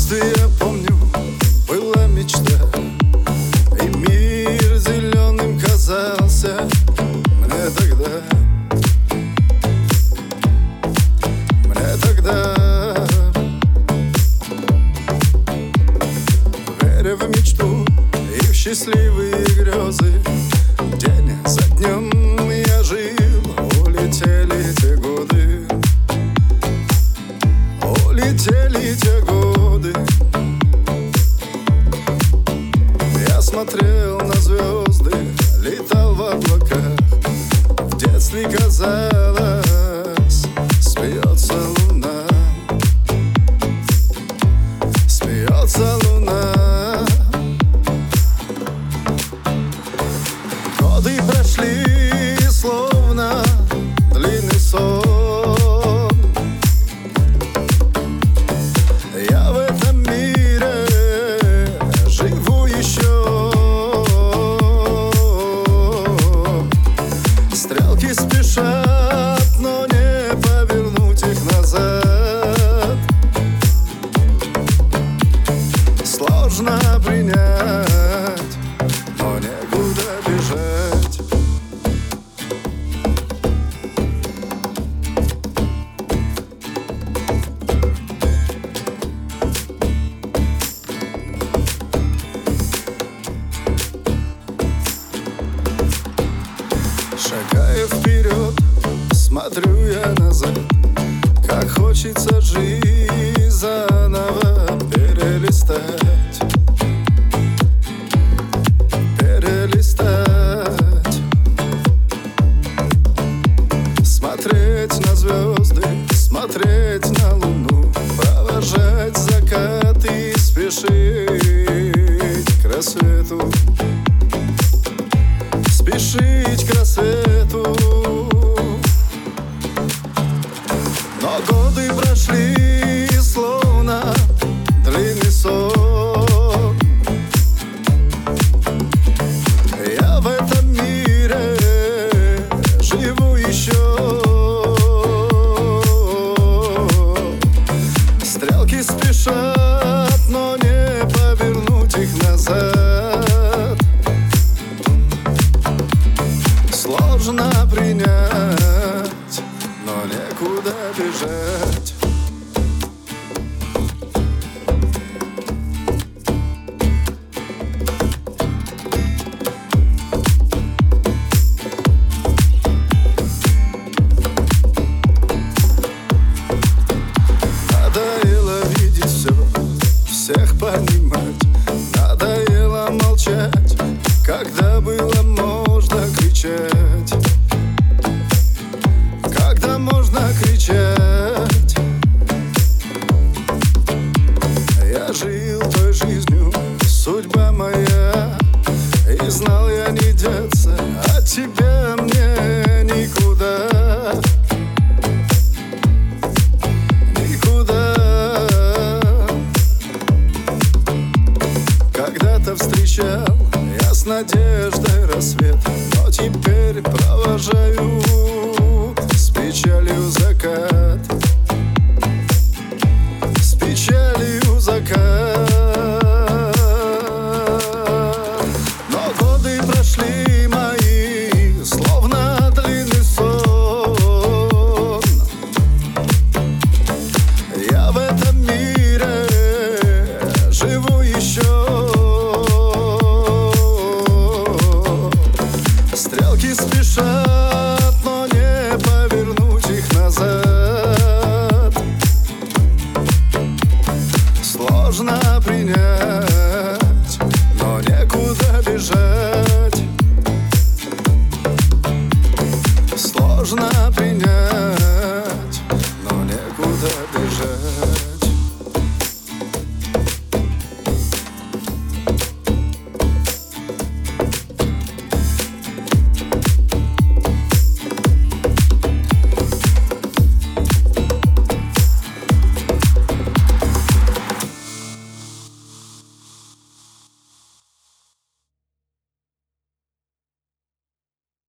детстве, я помню, была мечта, и мир зеленым казался мне тогда. Веря в мечту и в счастливые грезы, день за днем я жил. Улетели те годы, улетели те годы. Я смотрел на звезды, летал в облаках. В детстве казалось, смеется луна, смеется луна. Годы прошли, словно длинный сон. Я в этом мире живу еще. Стрелки спешат, но не повернуть их назад. Сложно принять, но некуда бежать. Шагая вперед, смотрю я назад. Как хочется жизнь заново перелистать, перелистать. Смотреть на звезды, смотреть на луну, провожать закаты и спешить к рассвету, спешить к рассвету. Но годы прошли, словно длинный сон. Я в этом мире живу еще. Стрелки спешат, но не повернуть их назад. Сложно принять, но некуда бежать. Надоело видеть все, всех понимать. Надоело молчать, когда было можно кричать. Когда можно кричать. Я жил той жизнью, судьба моя, и знал я не деться от тебя мне никуда. Никуда. Когда-то встречал я с надеждой рассвет, но теперь провожаю с печалью закат.